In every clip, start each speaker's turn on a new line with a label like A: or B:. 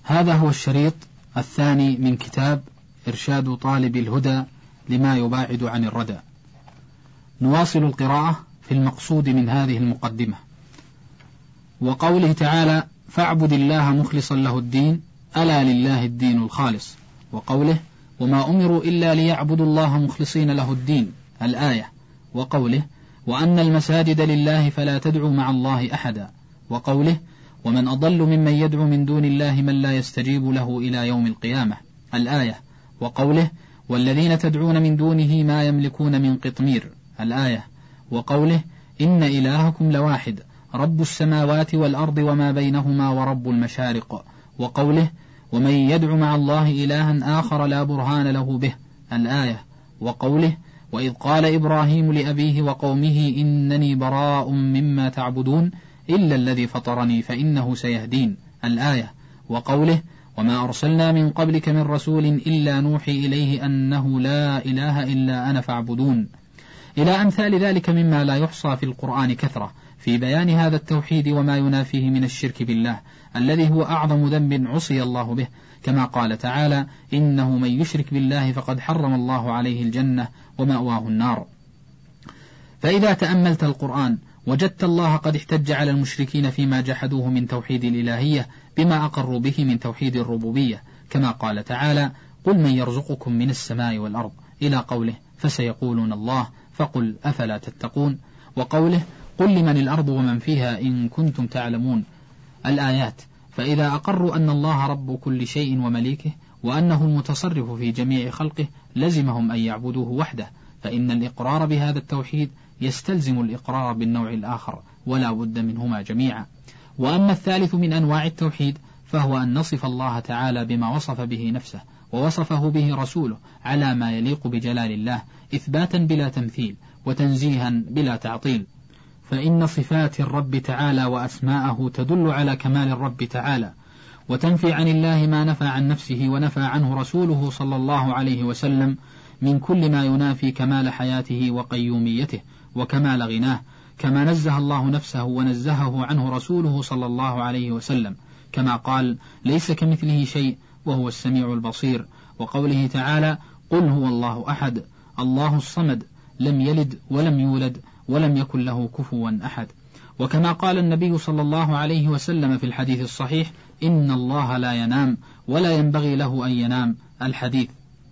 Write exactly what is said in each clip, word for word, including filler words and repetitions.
A: هذا هو الشريط الثاني من كتاب إرشاد طالب الهدى لما يباعد عن الردى. نواصل القراءة في المقصود من هذه المقدمة. وقوله تعالى: فاعبد الله مخلصا له الدين ألا لله الدين الخالص. وقوله: وما أمروا إلا ليعبدوا الله مخلصين له الدين، الآية. وقوله: وأن المساجد لله فلا تدعوا مع الله أحدا. وقوله: ومن أضل ممن يدعو من دون الله من لا يستجيب له إلى يوم القيامة، الآية. وقوله: والذين تدعون من دونه ما يملكون من قطمير، الآية. وقوله: إن إلهكم لواحد رب السماوات والأرض وما بينهما ورب المشارق. وقوله: ومن يدع مع الله إلها آخر لا برهان له به، الآية. وقوله: وإذ قال إبراهيم لأبيه وقومه إنني براء مما تعبدون إلا الذي فطرني فإنه سيهدين، الآية. وقوله: وما أرسلنا من قبلك من رسول إلا نوحي إليه أنه لا إله إلا أنا فاعبدون، إلى أمثال ذلك مما لا يحصى في القرآن كثرة في بيان هذا التوحيد وما ينافيه من الشرك بالله الذي هو أعظم ذنب عصي الله به، كما قال تعالى: إنه من يشرك بالله فقد حرم الله عليه الجنة ومأواه النار. فإذا تأملت القرآن وجدت الله قد احتج على المشركين فيما جحدوه من توحيد الإلهية بما أقروا به من توحيد الربوبية، كما قال تعالى: قل من يرزقكم من السماء والأرض، إلى قوله: فسيقولون الله فقل أفلا تتقون. وقوله: قل لمن الأرض ومن فيها إن كنتم تعلمون، الآيات. فإذا أقروا أن الله رب كل شيء ومليكه وأنه المتصرف في جميع خلقه لزمهم أن يعبدوه وحده، فإن الإقرار بهذا التوحيد يستلزم الإقرار بالنوع الآخر ولا بد منهما جميعا. وأما الثالث من أنواع التوحيد فهو أن نصف الله تعالى بما وصف به نفسه ووصفه به رسوله على ما يليق بجلال الله، إثباتا بلا تمثيل وتنزيها بلا تعطيل. فإن صفات الرب تعالى وأسماءه تدل على كمال الرب تعالى، وتنفي عن الله ما نفى عن نفسه ونفى عنه رسوله صلى الله عليه وسلم من كل ما ينافي كمال حياته وقيوميته وكمال غناه، كما نزه الله نفسه ونزهه عنه رسوله صلى الله عليه وسلم، كما قال: ليس كمثله شيء وهو السميع البصير. وقوله تعالى: قل هو الله أحد الله الصمد لم يلد ولم يولد ولم يكن له كفوا أحد. وكما قال النبي صلى الله عليه وسلم في الحديث الصحيح: إن الله لا ينام ولا ينبغي له أن ينام، الحديث.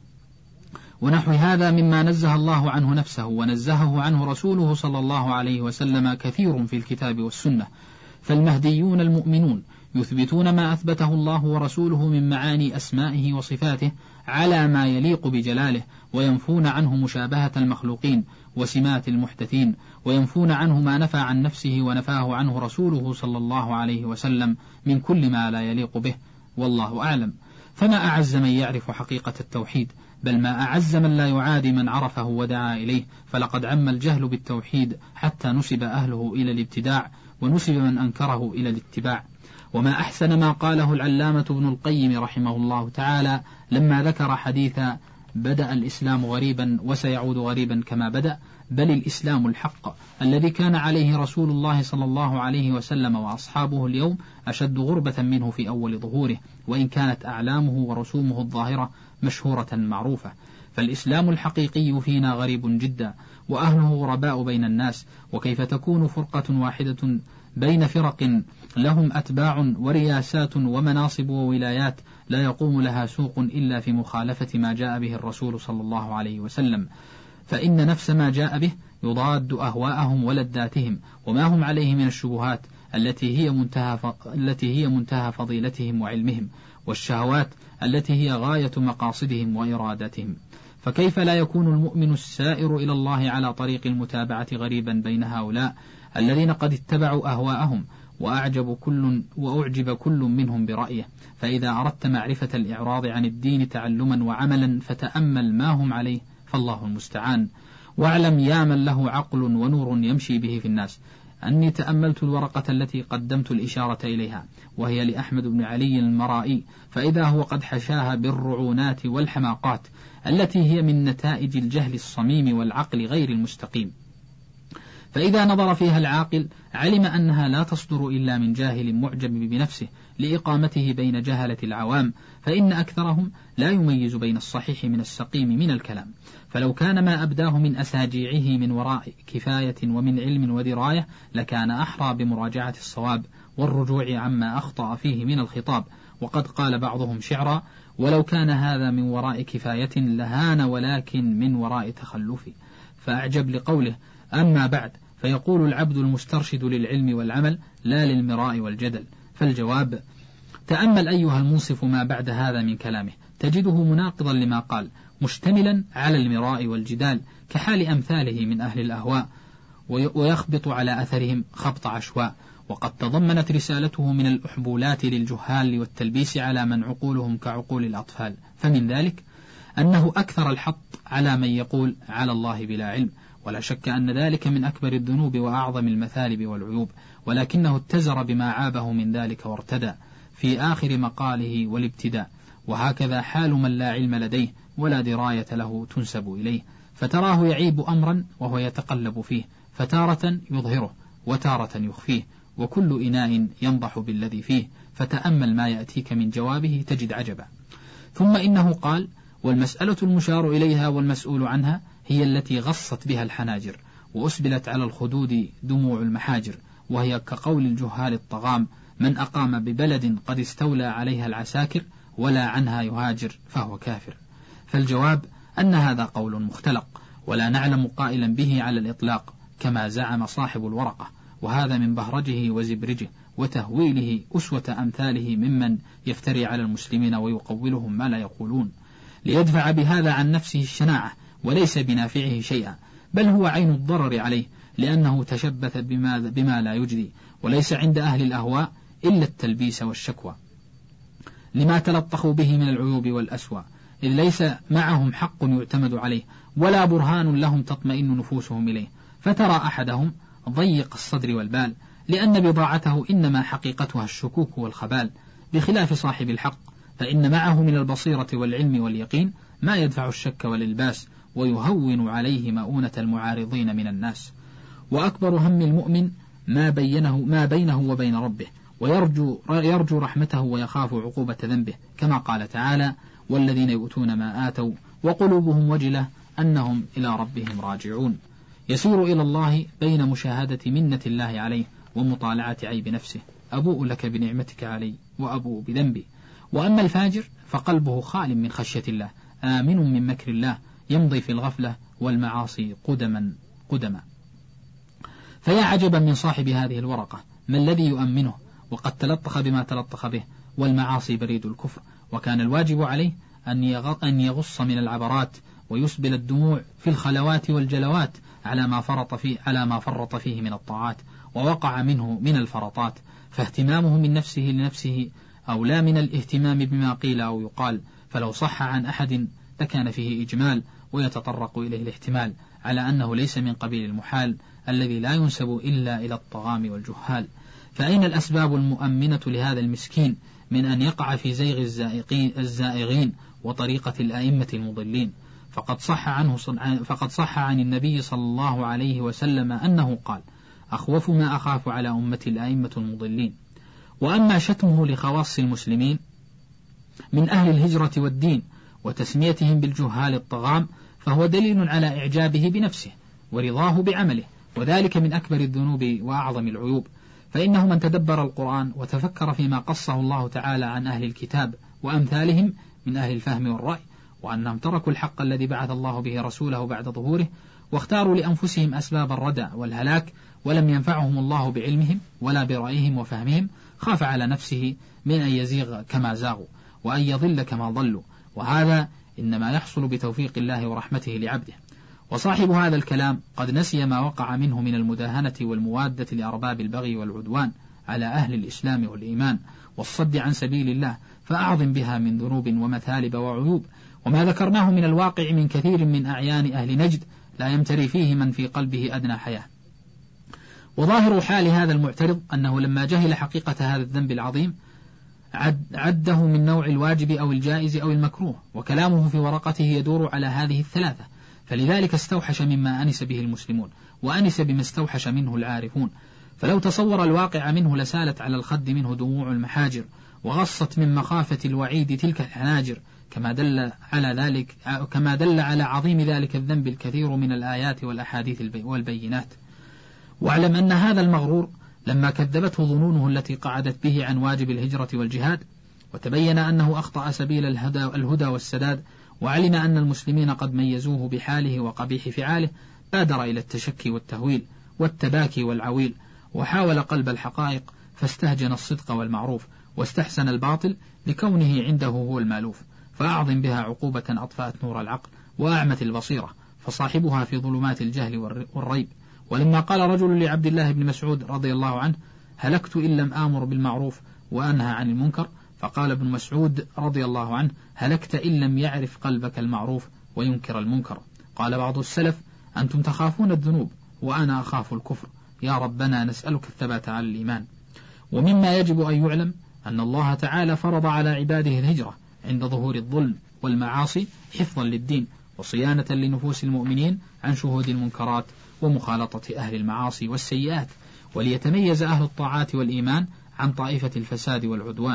A: ونحو هذا مما نزه الله عنه نفسه ونزهه عنه رسوله صلى الله عليه وسلم كثير في الكتاب والسنة. فالمهديون المؤمنون يثبتون ما أثبته الله ورسوله من معاني أسمائه وصفاته على ما يليق بجلاله، وينفون عنه مشابهة المخلوقين وسمات المحدثين، وينفون عنه ما نفى عن نفسه ونفاه عنه رسوله صلى الله عليه وسلم من كل ما لا يليق به، والله أعلم. فما أعز من يعرف حقيقة التوحيد، بل ما أعز من لا يعادي من عرفه ودعا إليه، فلقد عم الجهل بالتوحيد حتى نسب أهله إلى الابتداع ونسب من أنكره إلى الاتباع. وما أحسن ما قاله العلامة ابن القيم رحمه الله تعالى لما ذكر حديث بدأ الإسلام غريبا وسيعود غريبا كما بدأ، بل الإسلام الحق الذي كان عليه رسول الله صلى الله عليه وسلم وأصحابه اليوم أشد غربة منه في أول ظهوره، وإن كانت أعلامه ورسومه الظاهرة مشهورة معروفة. فالإسلام الحقيقي فينا غريب جدا، وأهله غرباء بين الناس، وكيف تكون فرقة واحدة بين فرق لهم أتباع ورياسات ومناصب وولايات لا يقوم لها سوق إلا في مخالفة ما جاء به الرسول صلى الله عليه وسلم، فإن نفس ما جاء به يضاد أهواءهم ولذاتهم وما هم عليه من الشبهات التي هي منتهى ف... التي هي منتهى فضيلتهم وعلمهم، والشهوات التي هي غاية مقاصدهم وإرادتهم. فكيف لا يكون المؤمن السائر إلى الله على طريق المتابعة غريبا بين هؤلاء الذين قد اتبعوا أهواءهم وأعجب كل وأعجب كل منهم برأيه؟ فإذا أردت معرفة الإعراض عن الدين تعلما وعملا فتأمل ما هم عليه، فالله المستعان. واعلم يا من له عقل ونور يمشي به في الناس أني تأملت الورقة التي قدمت الإشارة إليها، وهي لأحمد بن علي المرائي، فإذا هو قد حشاها بالرعونات والحماقات التي هي من نتائج الجهل الصميم والعقل غير المستقيم. فإذا نظر فيها العاقل علم أنها لا تصدر إلا من جاهل معجب بنفسه، لإقامته بين جهلة العوام، فإن أكثرهم لا يميز بين الصحيح من السقيم من الكلام، فلو كان ما أبداه من أساجيعه من وراء كفاية ومن علم ودراية لكان أحرى بمراجعة الصواب والرجوع عما أخطأ فيه من الخطاب. وقد قال بعضهم شعرا: ولو كان هذا من وراء كفاية لهان ولكن من وراء تخلف. فأعجب لقوله: أما بعد، فيقول العبد المسترشد للعلم والعمل لا للمراء والجدل. فالجواب: تأمل أيها المنصف ما بعد هذا من كلامه، تجده مناقضا لما قال، مشتملا على المراء والجدال كحال أمثاله من أهل الأهواء، ويخبط على أثرهم خبط عشواء. وقد تضمنت رسالته من الأحبولات للجهال والتلبيس على من عقولهم كعقول الأطفال، فمن ذلك أنه أكثر الحط على من يقول على الله بلا علم، ولا شك أن ذلك من أكبر الذنوب وأعظم المثالب والعيوب، ولكنه اتزر بما عابه من ذلك وارتدى في آخر مقاله والابتداء. وهكذا حال من لا علم لديه ولا دراية له تنسب إليه، فتراه يعيب أمرا وهو يتقلب فيه، فتارة يظهره وتارة يخفيه، وكل إناء ينضح بالذي فيه، فتأمل ما يأتيك من جوابه تجد عجبا. ثم إنه قال: والمسألة المشار إليها والمسؤول عنها هي التي غصت بها الحناجر وأسبلت على الخدود دموع المحاجر، وهي كقول الجهال الطغام: من أقام ببلد قد استولى عليها العساكر ولا عنها يهاجر فهو كافر. فالجواب أن هذا قول مختلق، ولا نعلم قائلا به على الإطلاق كما زعم صاحب الورقة، وهذا من بهرجه وزبرجه وتهويله أسوة أمثاله ممن يفتري على المسلمين ويقولهم ما لا يقولون، ليدفع بهذا عن نفسه الشناعة، وليس بنافعه شيئا، بل هو عين الضرر عليه، لأنه تشبث بما, بما لا يجدي، وليس عند أهل الأهواء إلا التلبيس والشكوى لما تلطخوا به من العيوب والأسوأ، إذ ليس معهم حق يعتمد عليه ولا برهان لهم تطمئن نفوسهم إليه. فترى أحدهم ضيق الصدر والبال، لأن بضاعته إنما حقيقتها الشكوك والخبال، بخلاف صاحب الحق فإن معه من البصيرة والعلم واليقين ما يدفع الشك والإلباس، ويهون عليه مؤونة المعارضين من الناس. وأكبر هم المؤمن ما بينه ما بينه وبين ربه، ويرجو يرجو رحمته ويخاف عقوبة ذنبه، كما قال تعالى: والذين يؤتون ما آتوا وقلوبهم وجلة أنهم إلى ربهم راجعون. يسير إلى الله بين مشاهدة منة الله عليه ومطالعة عيب نفسه: أبوء لك بنعمتك علي وأبوء بذنبي. وأما الفاجر فقلبه خال من خشية الله، آمن من مكر الله، يمضي في الغفلة والمعاصي قدما قدما. فيا عجبا من صاحب هذه الورقة، ما الذي يؤمنه وقد تلطخ بما تلطخ به، والمعاصي بريد الكفر، وكان الواجب عليه أن يغص من العبرات ويسبل الدموع في الخلوات والجلوات على ما فرط فيه على ما فرط فيه من الطاعات ووقع منه من الفرطات، فاهتمامه من نفسه لنفسه أولى من الاهتمام بما قيل أو يقال، فلو صح عن أحد لكان فيه إجمال ويتطرق إليه الاحتمال، على أنه ليس من قبيل المحال الذي لا ينسب إلا إلى الطغام والجهال. فأين الأسباب المؤمنة لهذا المسكين من أن يقع في زيغ الزائغين وطريقة الأئمة المضلين؟ فقد صح عنه فقد صح عن النبي صلى الله عليه وسلم أنه قال: أخوف ما أخاف على أمتي الأئمة المضلين. وأما شتمه لخواص المسلمين من أهل الهجرة والدين وتسميتهم بالجهال الطغام فهو دليل على إعجابه بنفسه ورضاه بعمله، وذلك من أكبر الذنوب وأعظم العيوب. فإنه من تدبر القرآن وتفكر فيما قصه الله تعالى عن أهل الكتاب وأمثالهم من أهل الفهم والرأي، وأنهم تركوا الحق الذي بعث الله به رسوله بعد ظهوره، واختاروا لأنفسهم أسباب الردى والهلاك، ولم ينفعهم الله بعلمهم ولا برأيهم وفهمهم، خاف على نفسه من أن يزيغ كما زاغوا وأن يضل كما ضلوا، وهذا إنما يحصل بتوفيق الله ورحمته لعبده. وصاحب هذا الكلام قد نسي ما وقع منه من المداهنة والموادة لأرباب البغي والعدوان على أهل الإسلام والإيمان والصد عن سبيل الله، فأعظم بها من ذنوب ومثالب وعيوب. وما ذكرناه من الواقع من كثير من أعيان أهل نجد لا يمتري فيه من في قلبه أدنى حياة. وظاهر حال هذا المعترض أنه لما جهل حقيقة هذا الذنب العظيم عد عده من نوع الواجب أو الجائز أو المكروه، وكلامه في ورقته يدور على هذه الثلاثة، فلذلك استوحش مما أنس به المسلمون، وأنس بما استوحش منه العارفون. فلو تصور الواقع منه لسالت على الخد منه دموع المحاجر، وغصت من مخافة الوعيد تلك الحناجر، كما دل على ذلك كما دل على عظيم ذلك الذنب الكثير من الآيات والأحاديث والبينات. واعلم أن هذا المغرور لما كذبته ظنونه التي قعدت به عن واجب الهجرة والجهاد، وتبين أنه أخطأ سبيل الهدى, الهدى والسداد، وعلم أن المسلمين قد ميزوه بحاله وقبيح فعاله، بادر إلى التشكي والتهويل والتباكي والعويل، وحاول قلب الحقائق فاستهجن الصدق والمعروف، واستحسن الباطل لكونه عنده هو المألوف، فأعظم بها عقوبة أطفأت نور العقل وأعمت البصيرة، فصاحبها في ظلمات الجهل والريب. ولما قال رجل لعبد الله بن مسعود رضي الله عنه: هلكت إن لم آمر بالمعروف وأنهى عن المنكر، فقال ابن مسعود رضي الله عنه: هلكت إن لم يعرف قلبك المعروف وينكر المنكر. قال بعض السلف: أنتم تخافون الذنوب وأنا أخاف الكفر، يا ربنا نسألك الثبات على الإيمان. ومما يجب أن يعلم أن الله تعالى فرض على عباده الهجرة عند ظهور الظلم والمعاصي حفظا للدين وصيانة لنفوس المؤمنين عن شهود المنكرات ومخالطة أهل المعاصي والسيئات، وليتميز أهل الطاعات والإيمان عن طائفة الفساد والعدوان،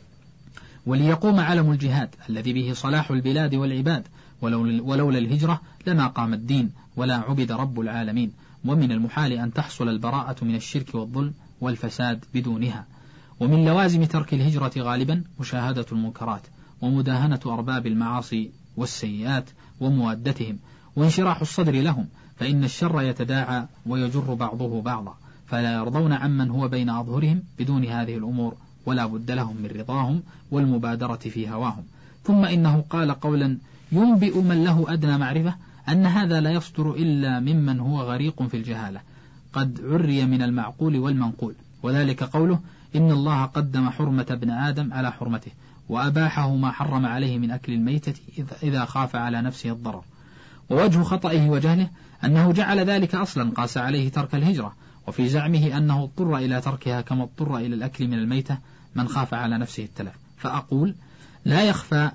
A: وليقوم علم الجهاد الذي به صلاح البلاد والعباد، ولولا الهجرة لما قام الدين ولا عبد رب العالمين. ومن المحال أن تحصل البراءة من الشرك والظلم والفساد بدونها. ومن لوازم ترك الهجرة غالبا مشاهدة المنكرات ومداهنة أرباب المعاصي والسيئات وموادتهم وانشراح الصدر لهم، فإن الشر يتداعى ويجر بعضه بعضا، فلا يرضون عمن هو بين أظهرهم بدون هذه الأمور، ولا بد لهم من رضاهم والمبادرة في هواهم. ثم إنه قال قولا ينبئ من له أدنى معرفة أن هذا لا يصدر إلا ممن هو غريق في الجهالة، قد عري من المعقول والمنقول، وذلك قوله: إن الله قدم حرمة ابن آدم على حرمته، وأباحه ما حرم عليه من أكل الميتة إذا خاف على نفسه الضرر. ووجه خطئه وجهله أنه جعل ذلك أصلا قاس عليه ترك الهجرة، وفي زعمه أنه اضطر إلى تركها كما اضطر إلى الأكل من الميتة من خاف على نفسه التلف. فأقول: لا يخفى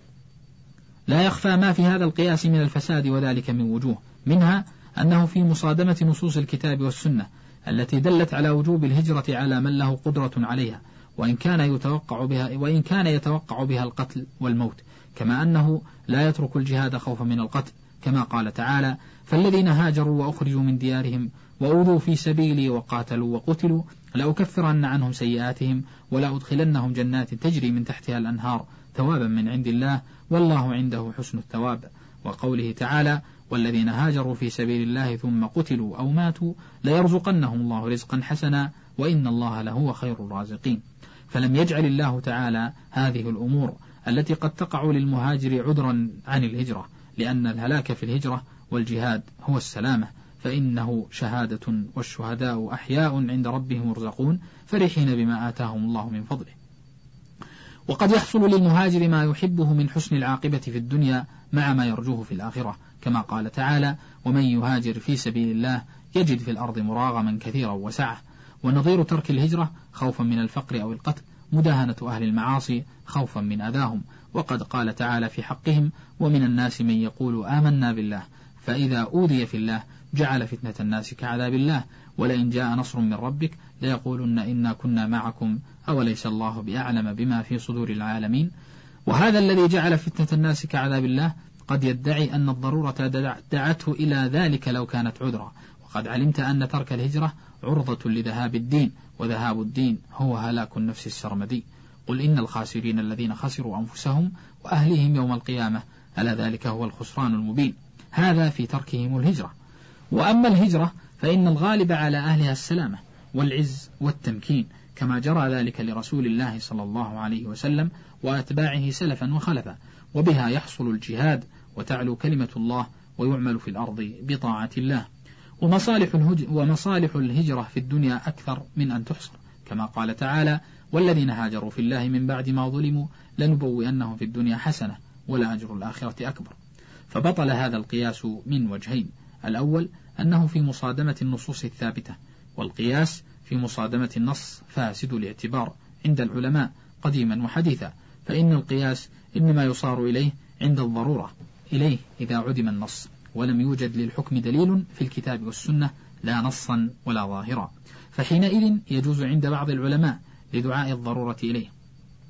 A: لا يخفى ما في هذا القياس من الفساد، وذلك من وجوه، منها أنه في مصادمة نصوص الكتاب والسنة التي دلت على وجوب الهجرة على من له قدرة عليها، وإن كان يتوقع بها وإن كان يتوقع بها القتل والموت، كما أنه لا يترك الجهاد خوفا من القتل، كما قال تعالى: فالذين هاجروا وأخرجوا من ديارهم وأوذوا في سبيلي وقاتلوا وقتلوا لأكفرن عنهم سيئاتهم ولأدخلنهم جنات تجري من تحتها الأنهار ثوابا من عند الله والله عنده حسن الثواب. وقوله تعالى: والذين هاجروا في سبيل الله ثم قتلوا أو ماتوا ليرزقنهم الله رزقا حسنا وإن الله لهو خير الرازقين. فلم يجعل الله تعالى هذه الأمور التي قد تقع للمهاجر عذرا عن الهجرة، لأن الهلاك في الهجرة والجهاد هو السلامة، فإنه شهادة والشهداء أحياء عند ربهم يرزقون فرحين بما آتاهم الله من فضله. وقد يحصل للمهاجر ما يحبه من حسن العاقبة في الدنيا مع ما يرجوه في الآخرة، كما قال تعالى: ومن يهاجر في سبيل الله يجد في الأرض مراغما كثيرا وسعة. ونظير ترك الهجرة خوفا من الفقر أو القتل مداهنة أهل المعاصي خوفا من أذاهم، وقد قال تعالى في حقهم: ومن الناس من يقول آمنا بالله فإذا أوذي في الله جعل فتنة الناس كعذاب الله ولئن جاء نصر من ربك ليقولن إنا كنا معكم أوليس الله بأعلم بما في صدور العالمين. وهذا الذي جعل فتنة الناس كعذاب الله قد يدعي أن الضرورة دعته إلى ذلك لو كانت عذرا، وقد علمت أن ترك الهجرة عرضة لذهاب الدين، وذهاب الدين هو هلاك النفس السرمدي. قل إن الخاسرين الذين خسروا أنفسهم وأهليهم يوم القيامة ألا ذلك هو الخسران المبين. هذا في تركهم الهجرة. وأما الهجرة فإن الغالب على أهلها السلامة والعز والتمكين، كما جرى ذلك لرسول الله صلى الله عليه وسلم وأتباعه سلفا وخلفا، وبها يحصل الجهاد وتعلو كلمة الله ويعمل في الأرض بطاعة الله. ومصالح, ومصالح الهجرة في الدنيا أكثر من أن تحصر، كما قال تعالى: والذين هاجروا في الله من بعد ما ظلموا لنبوئنهم في الدنيا حسنة ولأجر الآخرة أكبر. فبطل هذا القياس من وجهين: الأول أنه في مصادمة النصوص الثابتة، والقياس في مصادمة النص فاسد الاعتبار عند العلماء قديما وحديثا، فإن القياس إنما يصار إليه عند الضرورة إليه إذا عدم النص ولم يوجد للحكم دليل في الكتاب والسنة لا نصا ولا ظاهرا، فحينئذ يجوز عند بعض العلماء لدعاء الضرورة إليه.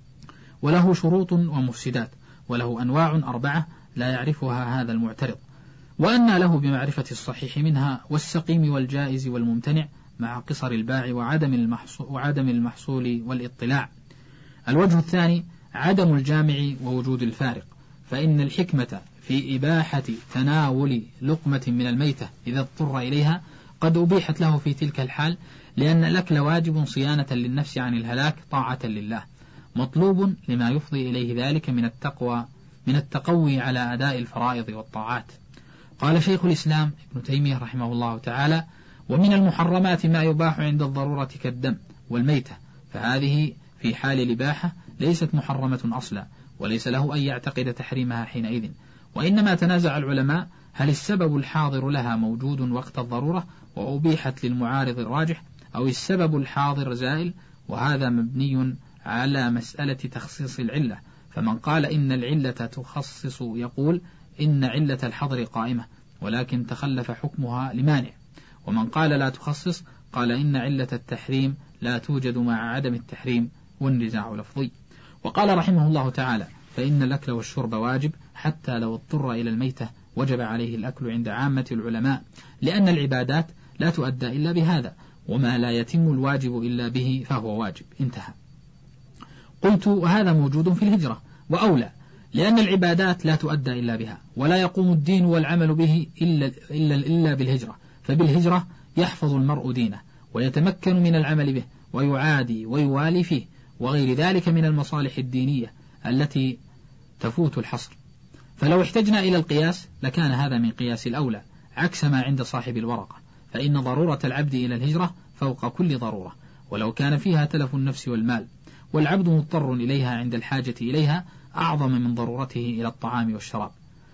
A: وله شروط ومفسدات، وله أنواع أربعة لا يعرفها هذا المعترض، وأن له بمعرفة الصحيح منها والسقيم والجائز والممتنع مع قصر الباع وعدم المحصول, وعدم المحصول والاطلاع. الوجه الثاني عدم الجامع ووجود الفارق، فإن الحكمة في إباحة تناول لقمة من الميتة إذا اضطر إليها قد أبيحت له في تلك الحال، لأن الأكل واجب صيانة للنفس عن الهلاك طاعة لله، مطلوب لما يفضي إليه ذلك من التقوى من التقوي على أداء الفرائض والطاعات. قال شيخ الإسلام ابن تيمية رحمه الله تعالى: ومن المحرمات ما يباح عند الضرورة كالدم والميتة، فهذه في حال الإباحة ليست محرمة أصلا، وليس له أن يعتقد تحريمها حينئذ، وإنما تنازع العلماء هل السبب الحاضر لها موجود وقت الضرورة وأبيحت للمعارض الراجح، أو السبب الحاضر زائل، وهذا مبني على مسألة تخصيص العلة، فمن قال إن العلة تخصص يقول إن علة الحظر قائمة ولكن تخلف حكمها لمانع، ومن قال لا تخصص قال إن علة التحريم لا توجد مع عدم التحريم، والنزاع لفظي. وقال رحمه الله تعالى: فإن الأكل والشرب واجب حتى لو اضطر إلى الميتة وجب عليه الأكل عند عامة العلماء، لأن العبادات لا تؤدى إلا بهذا، وما لا يتم الواجب إلا به فهو واجب. انتهى. قلت: وهذا موجود في الهجرة وأولى، لأن العبادات لا تؤدى إلا بها، ولا يقوم الدين والعمل به إلا, إلا, إلا بالهجرة، فبالهجرة يحفظ المرء دينه ويتمكن من العمل به ويعادي ويوالي فيه، وغير ذلك من المصالح الدينية التي تفوت الحصر. فلو احتجنا إلى القياس لكان هذا من قياس الأولى، عكس ما عند صاحب الورقة، فإن ضرورة العبد إلى الهجرة فوق كل ضرورة، ولو كان فيها تلف النفس والمال، والعبد مضطر إليها عند الحاجة إليها أعظم من ضرورته إلى الطعام والشراب.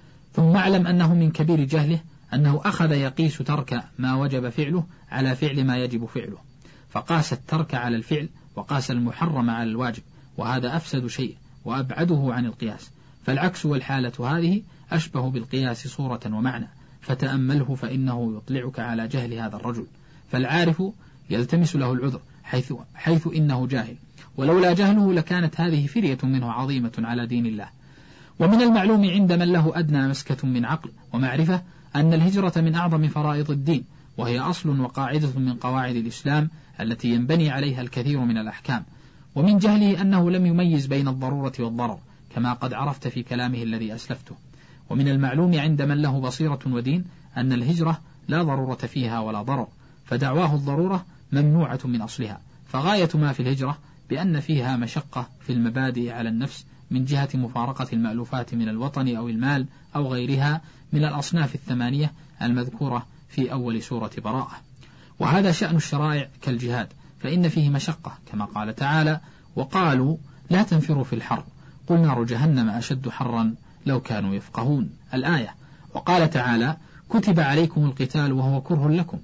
A: ثم اعلم أنه من كبير جهله أنه أخذ يقيس ترك ما وجب فعله على فعل ما يجب فعله، فقاس الترك على الفعل وقاس المحرم على الواجب، وهذا أفسد شيء وأبعده عن القياس، فالعكس والحالة هذه أشبه بالقياس صورة ومعنى، فتأمله فإنه يطلعك على جهل هذا الرجل، فالعارف يلتمس له العذر حيث, حيث إنه جاهل، ولولا جهله لكانت هذه فرية منه عظيمة على دين الله. ومن المعلوم عند من له أدنى مسكة من عقل ومعرفة أن الهجرة من أعظم فرائض الدين، وهي أصل وقاعدة من قواعد الإسلام التي ينبني عليها الكثير من الأحكام، ومن جهله أنه لم يميز بين الضرورة والضرر كما قد عرفت في كلامه الذي أسلفته. ومن المعلوم عند من له بصيرة ودين أن الهجرة لا ضرورة فيها ولا ضرر، فدعواه الضرورة ممنوعة من أصلها، فغاية ما في الهجرة بأن فيها مشقة في المبادئ على النفس من جهة مفارقة المألوفات من الوطن أو المال أو غيرها من الأصناف الثمانية المذكورة في أول سورة براءة. وهذا شأن الشرائع كالجهاد، فإن فيه مشقة كما قال تعالى: وقالوا لا تنفروا في الحر قل نار جهنم أشد حرا لو كانوا يفقهون، الآية. وقال تعالى: كتب عليكم القتال وهو كره لكم،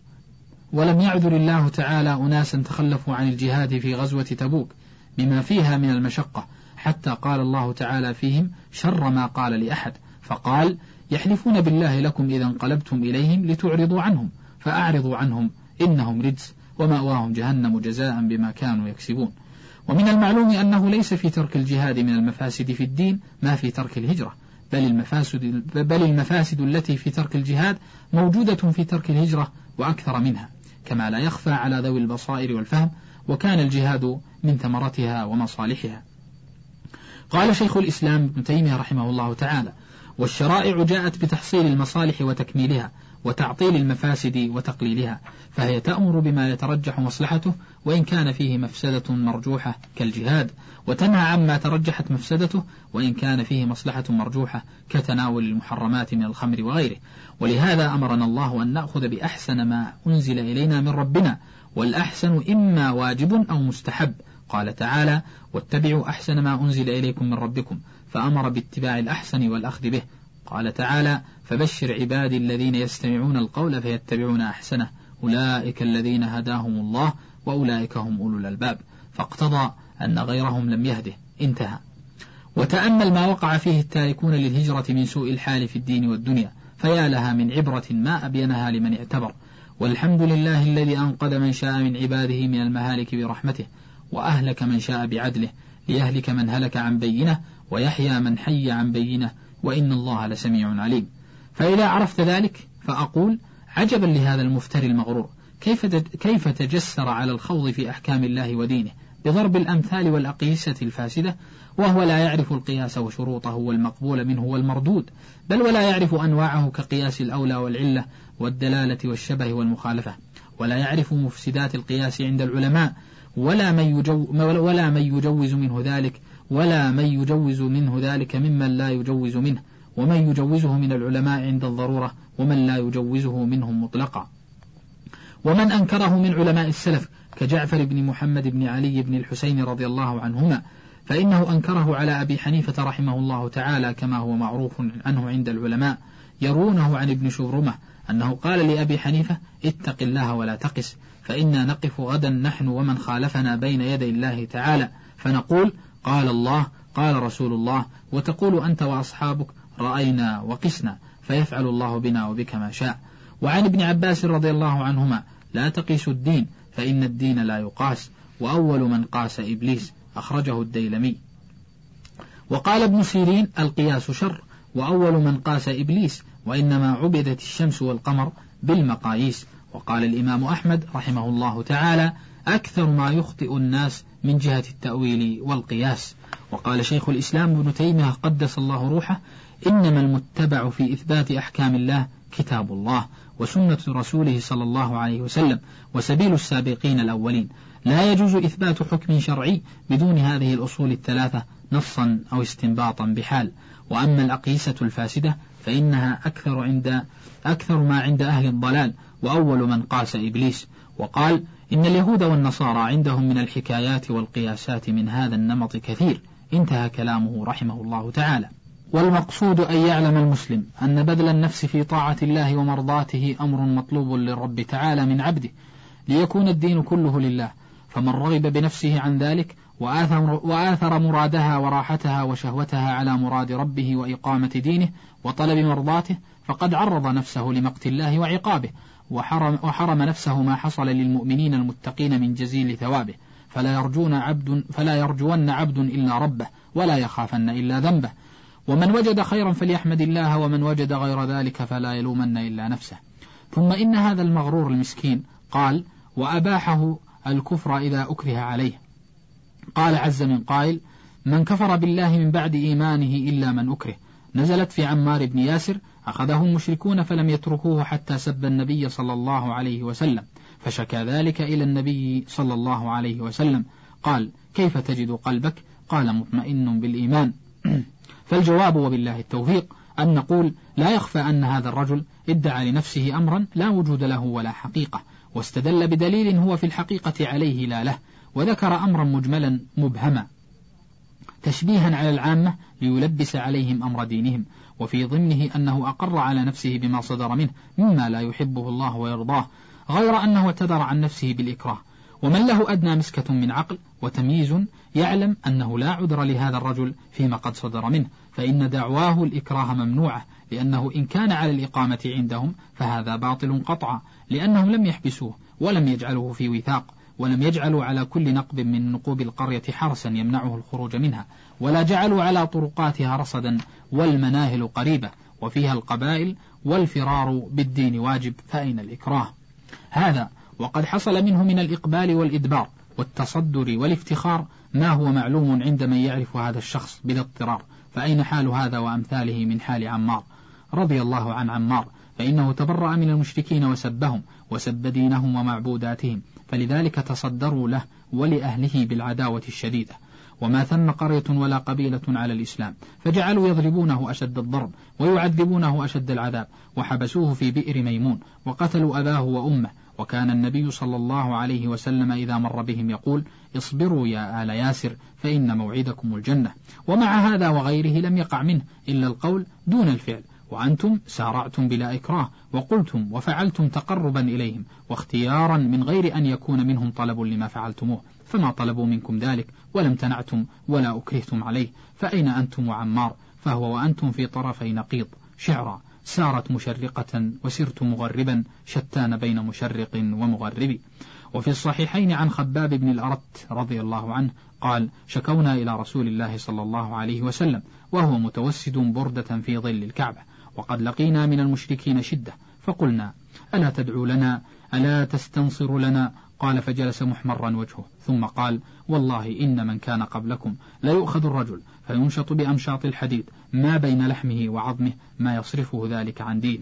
A: ولم يعذر الله تعالى أناسا تخلفوا عن الجهاد في غزوة تبوك بما فيها من المشقة، حتى قال الله تعالى فيهم شر ما قال لأحد، فقال: يحلفون بالله لكم إذا انقلبتم إليهم لتعرضوا عنهم فأعرضوا عنهم إنهم رجس ومأواهم جهنم جزاء بما كانوا يكسبون. ومن المعلوم أنه ليس في ترك الجهاد من المفاسد في الدين ما في ترك الهجرة، بل المفاسد, بل المفاسد التي في ترك الجهاد موجودة في ترك الهجرة وأكثر منها، كما لا يخفى على ذوي البصائر والفهم، وكان الجهاد من ثمرتها ومصالحها. قال شيخ الإسلام ابن تيمية رحمه الله تعالى: والشرائع جاءت بتحصيل المصالح وتكميلها وتعطيل المفاسد وتقليلها، فهي تأمر بما يترجح مصلحته وإن كان فيه مفسدة مرجوحة كالجهاد، وتنهى عما ترجحت مفسدته وإن كان فيه مصلحة مرجوحة كتناول المحرمات من الخمر وغيره. ولهذا أمرنا الله أن نأخذ بأحسن ما أنزل إلينا من ربنا، والأحسن إما واجب أو مستحب. قال تعالى: واتبعوا أحسن ما أنزل إليكم من ربكم، فأمر باتباع الأحسن والأخذ به. قال تعالى: فبشر عبادي الذين يستمعون القول فيتبعون أحسنه أولئك الذين هداهم الله وأولئك هم أولو الألباب، فاقتضى أن غيرهم لم يهده. انتهى. وتأمل ما وقع فيه التاركون للهجرة من سوء الحال في الدين والدنيا، فيا لها من عبرة ما أبينها لمن اعتبر. والحمد لله الذي أنقذ من شاء من عباده من المهالك برحمته، وأهلك من شاء بعدله، ليهلك من هلك عن بينة ويحيى من حي عن بينة وإن الله لسميع عليم. فإذا عرفت ذلك فأقول عجبا لهذا المفتري المغرور، كيف كيف تجسر على الخوض في أحكام الله ودينه بضرب الأمثال والأقيسة الفاسدة، وهو لا يعرف القياس وشروطه والمقبول منه والمردود، بل ولا يعرف أنواعه كقياس الأولى والعلة والدلالة والشبه والمخالفة، ولا يعرف مفسدات القياس عند العلماء، ولا من يجو ولا من يجوز منه ذلك ولا من يجوز منه ذلك ممن لا يجوز منه، ومن يجوزه من العلماء عند الضرورة، ومن لا يجوزه منهم مطلقا. ومن أنكره من علماء السلف كجعفر بن محمد بن علي بن الحسين رضي الله عنهما، فإنه أنكره على أبي حنيفة رحمه الله تعالى، كما هو معروف عنه عند العلماء. يرونه عن ابن شبرمة أنه قال لأبي حنيفة: اتق الله ولا تقس، فإنا نقف غدا نحن ومن خالفنا بين يدي الله تعالى، فنقول قال الله قال رسول الله، وتقول أنت وأصحابك رأينا وقسنا، فيفعل الله بنا وبك ما شاء. وعن ابن عباس رضي الله عنهما: لا تقيسوا الدين فإن الدين لا يقاس، وأول من قاس إبليس، أخرجه الديلمي. وقال ابن سيرين: القياس شر، وأول من قاس إبليس، وإنما عبدت الشمس والقمر بالمقاييس. وقال الإمام أحمد رحمه الله تعالى: أكثر ما يخطئ الناس من جهة التأويل والقياس. وقال شيخ الإسلام ابن تيمية قدس الله روحه: إنما المتبع في إثبات أحكام الله كتاب الله وسنة رسوله صلى الله عليه وسلم وسبيل السابقين الأولين، لا يجوز إثبات حكم شرعي بدون هذه الأصول الثلاثة نصا أو استنباطا بحال. وأما الأقيسة الفاسدة فإنها أكثر عند أكثر ما عند أهل الضلال، وأول من قاس إبليس. وقال: إن اليهود والنصارى عندهم من الحكايات والقياسات من هذا النمط كثير. انتهى كلامه رحمه الله تعالى. والمقصود أن يعلم المسلم أن بذل النفس في طاعة الله ومرضاته أمر مطلوب للرب تعالى من عبده، ليكون الدين كله لله. فمن رغب بنفسه عن ذلك وآثر, وآثر مرادها وراحتها وشهوتها على مراد ربه وإقامة دينه وطلب مرضاته، فقد عرض نفسه لمقت الله وعقابه، وحرم, وحرم نفسه ما حصل للمؤمنين المتقين من جزيل ثوابه. فلا يرجون عبد فلا يرجون عبد إلا ربه، ولا يخافن إلا ذنبه. ومن وجد خيرا فليحمد الله، ومن وجد غير ذلك فلا يلومن إلا نفسه. ثم إن هذا المغرور المسكين قال: وأباحه الكفر إذا أكره عليه. قال عز من قائل: من كفر بالله من بعد إيمانه إلا من أكره. نزلت في عمار بن ياسر: أخذه المشركون فلم يتركوه حتى سب النبي صلى الله عليه وسلم، فشكى ذلك إلى النبي صلى الله عليه وسلم. قال: كيف تجد قلبك؟ قال: مطمئن بالإيمان. فالجواب وبالله التوفيق أن نقول: لا يخفى أن هذا الرجل ادعى لنفسه أمرا لا وجود له ولا حقيقة، واستدل بدليل هو في الحقيقة عليه لا له، وذكر أمرا مجملا مبهما تشبيها على العامة ليلبس عليهم أمر دينهم، وفي ضمنه أنه أقر على نفسه بما صدر منه مما لا يحبه الله ويرضاه، غير أنه اعتذر عن نفسه بالإكراه. ومن له أدنى مسكة من عقل وتمييز يعلم أنه لا عذر لهذا الرجل فيما قد صدر منه، فإن دعواه الإكراه ممنوعة، لأنه إن كان على الإقامة عندهم فهذا باطل قطعا، لأنهم لم يحبسوه ولم يجعلوه في وثاق، ولم يجعلوا على كل نقب من نقوب القرية حرسا يمنعه الخروج منها، ولا جعلوا على طرقاتها رصدا والمناهل قريبة وفيها القبائل، والفرار بالدين واجب، فأين الإكراه؟ هذا وقد حصل منه من الإقبال والإدبار والتصدر والافتخار ما هو معلوم عند من يعرف هذا الشخص بلا اضطرار. فأين حال هذا وأمثاله من حال عمار رضي الله عن عمار؟ فإنه تبرأ من المشركين وسبهم وسب دينهم ومعبوداتهم، فلذلك تصدروا له ولأهله بالعداوة الشديدة، وما ثم قرية ولا قبيلة على الإسلام، فجعلوا يضربونه أشد الضرب ويعذبونه أشد العذاب، وحبسوه في بئر ميمون، وقتلوا أباه وأمه. وكان النبي صلى الله عليه وسلم إذا مر بهم يقول: اصبروا يا آل ياسر فإن موعدكم الجنة. ومع هذا وغيره لم يقع منه إلا القول دون الفعل، وأنتم سارعتم بلا إكراه، وقلتم وفعلتم تقربا إليهم واختيارا من غير أن يكون منهم طلب لما فعلتموه، فما طلبوا منكم ذلك ولم تنعتم ولا أكرهتم عليه، فأين أنتم وعمار؟ فهو وأنتم في طرفي نقيض. شعرا: سارت مشرقة وسرت مغربا، شتان بين مشرق ومغرب. وفي الصحيحين عن خباب بن الأرت رضي الله عنه قال: شكونا إلى رسول الله صلى الله عليه وسلم وهو متوسد بردة في ظل الكعبة، وقد لقينا من المشركين شدة، فقلنا: ألا تدعو لنا؟ ألا تستنصر لنا؟ قال: فجلس محمرا وجهه، ثم قال: والله إن من كان قبلكم لا يؤخذ الرجل فينشط بأمشاط الحديد ما بين لحمه وعظمه ما يصرفه ذلك عن دينه،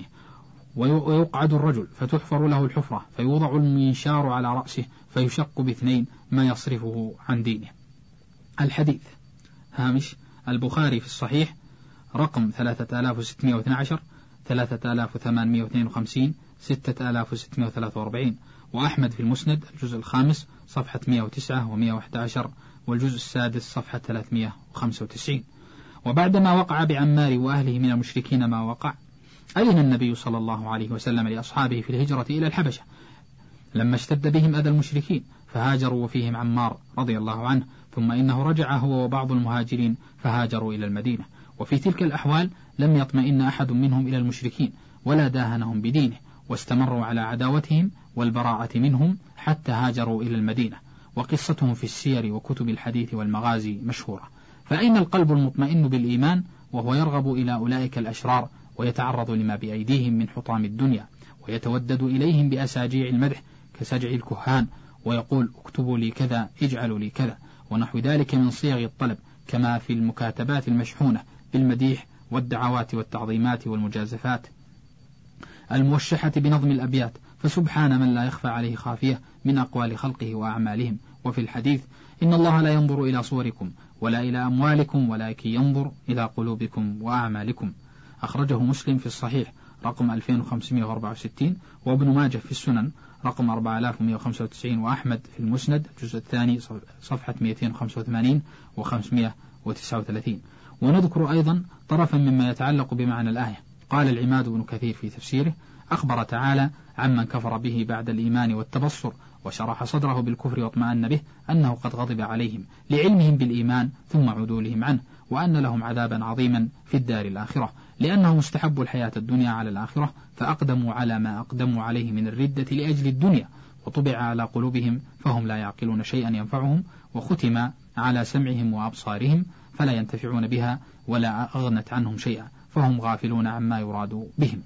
A: ويقعد الرجل فتحفر له الحفرة فيوضع المنشار على رأسه فيشق باثنين ما يصرفه عن دينه. الحديث. هامش: البخاري في الصحيح رقم ثلاثة آلاف وستمائة واثني عشر، ثلاثة آلاف وثمانمائة واثنين وخمسين، ستة آلاف وستمائة وثلاثة وأربعين، وأحمد في المسند الجزء الخامس صفحة مائة وتسعة ومائة وأحد عشر، والجزء السادس صفحة ثلاثمائة وخمسة وتسعين. وبعدما وقع بعمار وأهله من المشركين ما وقع، أذن النبي صلى الله عليه وسلم لأصحابه في الهجرة إلى الحبشة لما اشتد بهم أذى المشركين، فهاجروا وفيهم عمار رضي الله عنه، ثم إنه رجع هو وبعض المهاجرين فهاجروا إلى المدينة. وفي تلك الأحوال لم يطمئن أحد منهم إلى المشركين ولا داهنهم بدينه، واستمروا على عداوتهم والبراءة منهم حتى هاجروا إلى المدينة. وقصتهم في السير وكتب الحديث والمغازي مشهورة. فأين القلب المطمئن بالإيمان وهو يرغب إلى أولئك الأشرار ويتعرض لما بأيديهم من حطام الدنيا، ويتودد إليهم بأساجيع المدح كسجع الكهان، ويقول: اكتبوا لي كذا، اجعلوا لي كذا، ونحو ذلك من صيغ الطلب، كما في المكاتبات المشحونة بالمديح والدعوات والتعظيمات والمجازفات الموشحة بنظم الأبيات. فسبحان من لا يخفى عليه خافية من أقوال خلقه وأعمالهم. وفي الحديث: إن الله لا ينظر إلى صوركم ولا إلى أموالكم ولكن ينظر إلى قلوبكم وأعمالكم. أخرجه مسلم في الصحيح رقم ألفين وخمسمائة وأربعة وستين، وابن ماجه في السنن رقم أربعة آلاف ومائة وخمسة وتسعين، وأحمد في المسند الجزء الثاني صفحة مئتين وخمسة وثمانين وخمسمائة وتسعة وثلاثين. ونذكر أيضا طرفا مما يتعلق بمعنى الآية. قال العماد بن كثير في تفسيره: أخبر تعالى عمن كفر به بعد الإيمان والتبصر وشرح صدره بالكفر واطمأن به أنه قد غضب عليهم لعلمهم بالإيمان ثم عدولهم عنه، وأن لهم عذابا عظيما في الدار الآخرة، لأنهم استحبوا الحياة الدنيا على الآخرة فأقدموا على ما أقدموا عليه من الردة لأجل الدنيا، وطبع على قلوبهم فهم لا يعقلون شيئا ينفعهم، وختم على سمعهم وأبصارهم فلا ينتفعون بها ولا أغنت عنهم شيئا، فهم غافلون عما يراد بهم.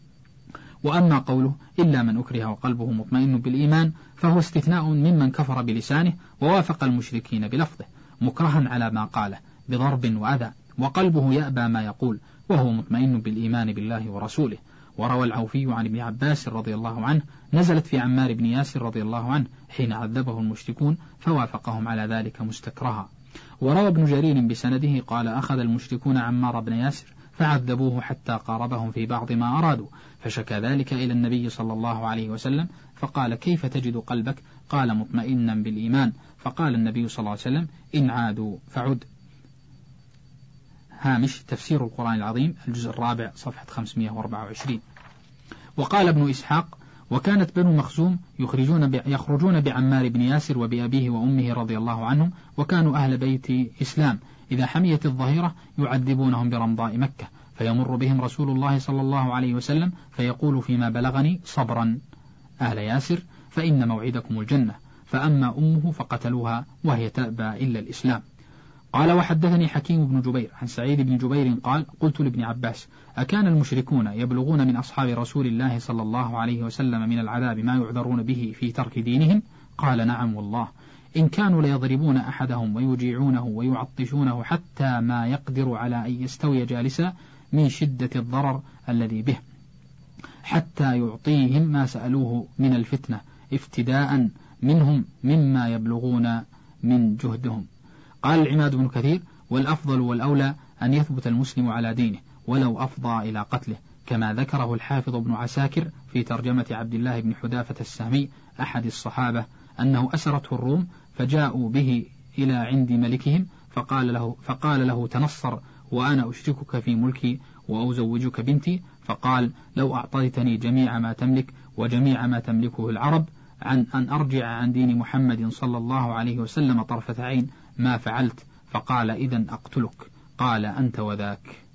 A: وأما قوله: إلا من أكره وقلبه مطمئن بالإيمان، فهو استثناء ممن كفر بلسانه ووافق المشركين بلفظه مكرها على ما قاله بضرب وأذى، وقلبه يأبى ما يقول وهو مطمئن بالإيمان بالله ورسوله. وروى العوفي عن ابن عباس رضي الله عنه: نزلت في عمار بن ياسر رضي الله عنه حين عذبه المشركون فوافقهم على ذلك مستكرها. وروى ابن جرير بسنده قال: أخذ المشركون عمار بن ياسر فعذبوه حتى قاربهم في بعض ما أرادوا، فشكى ذلك إلى النبي صلى الله عليه وسلم فقال: كيف تجد قلبك؟ قال: مطمئنا بالإيمان. فقال النبي صلى الله عليه وسلم: إن عادوا فعد. هامش: تفسير القرآن العظيم الجزء الرابع صفحة خمسمائة وأربعة وعشرين. وقال ابن إسحاق: وكانت بنو مخزوم يخرجون يخرجون بعمار بن ياسر وبأبيه وأمه رضي الله عنهم، وكانوا أهل بيت إسلام، إذا حميت الظهيرة يعذبونهم برمضاء مكة، فيمر بهم رسول الله صلى الله عليه وسلم فيقول فيما بلغني: صبرا أهل ياسر فإن موعدكم الجنة. فأما أمه فقتلوها وهي تأبى إلا الإسلام. قال: وحدثني حكيم بن جبير عن سعيد بن جبير قال: قلت لابن عباس: أكان المشركون يبلغون من أصحاب رسول الله صلى الله عليه وسلم من العذاب ما يعذرون به في ترك دينهم؟ قال: نعم والله، إن كانوا ليضربون أحدهم ويجيعونه ويعطشونه حتى ما يقدر على أن يستوي جالسا من شدة الضرر الذي به، حتى يعطيهم ما سألوه من الفتنة افتداء منهم مما يبلغون من جهدهم. قال العماد بن كثير: والأفضل والأولى أن يثبت المسلم على دينه ولو أفضى إلى قتله، كما ذكره الحافظ ابن عساكر في ترجمة عبد الله بن حذافة السهمي أحد الصحابة أنه أسرته الروم فجاءوا به إلى عند ملكهم فقال له, فقال له تنصر وأنا أشركك في ملكي وأزوجك بنتي، فقال: لو أعطيتني جميع ما تملك وجميع ما تملكه العرب عن أن أرجع عن دين محمد صلى الله عليه وسلم طرفة عين ما فعلت. فقال: إذن أقتلك. قال: أنت وذاك.